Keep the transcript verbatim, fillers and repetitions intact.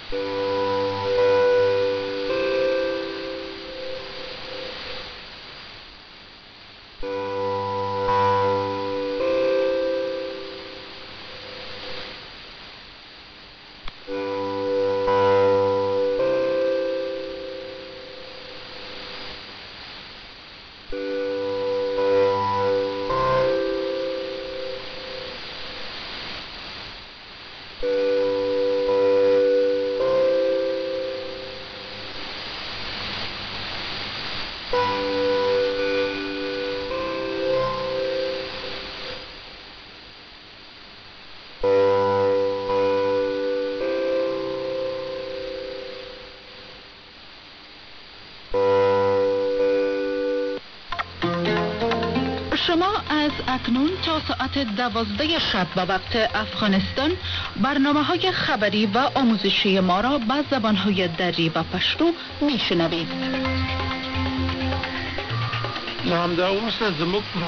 شما از اکنون تا ساعت دوازده شب به وقت افغانستان برنامه های خبری و آموزشی ما را به زبان های دری و پشتو می شنوید. نام دا اوس زموږ